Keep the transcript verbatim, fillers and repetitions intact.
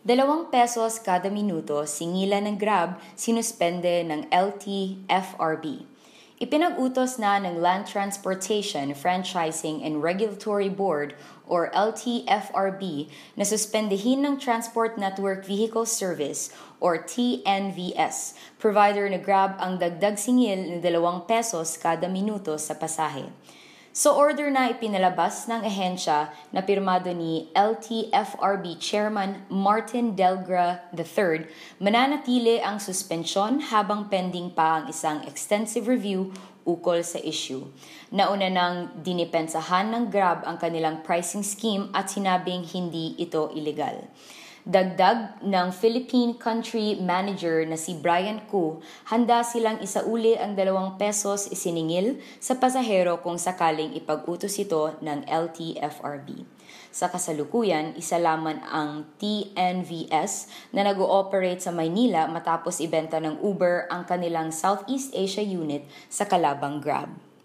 Dalawang pesos kada minuto singilan ng Grab sinuspende ng L T F R B. Ipinag-utos na ng Land Transportation, Franchising and Regulatory Board or L T F R B na suspendihin ng Transport Network Vehicle Service or T N V S, provider na Grab ang dagdag singil ng dalawang pesos kada minuto sa pasahe. So order na ipinalabas ng ehensya na pirmado ni L T F R B Chairman Martin Delgra the third, mananatili ang suspensyon habang pending pa ang isang extensive review ukol sa issue. Nauna nang dinipensahan ng Grab ang kanilang pricing scheme at sinabing hindi ito illegal. Dagdag ng Philippine Country Manager na si Brian Koo, handa silang isauli ang dalawang pesos isiningil sa pasahero kung sakaling ipag-utos ito ng L T F R B. Sa kasalukuyan, isa lamang ang T N V S na nag-ooperate sa Maynila matapos ibenta ng Uber ang kanilang Southeast Asia unit sa kalabang Grab.